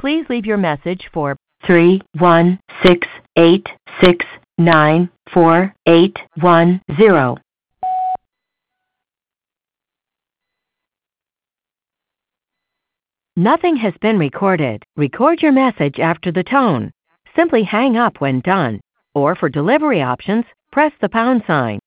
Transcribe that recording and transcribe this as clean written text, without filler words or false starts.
Please leave your message for 31686948110. Nothing has been recorded. Record your message after the tone. Simply hang up when done. Or for delivery options, press the pound sign.